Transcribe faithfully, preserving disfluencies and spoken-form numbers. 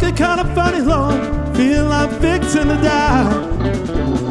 looking kinda funny, Lord. Feel like fixing to die.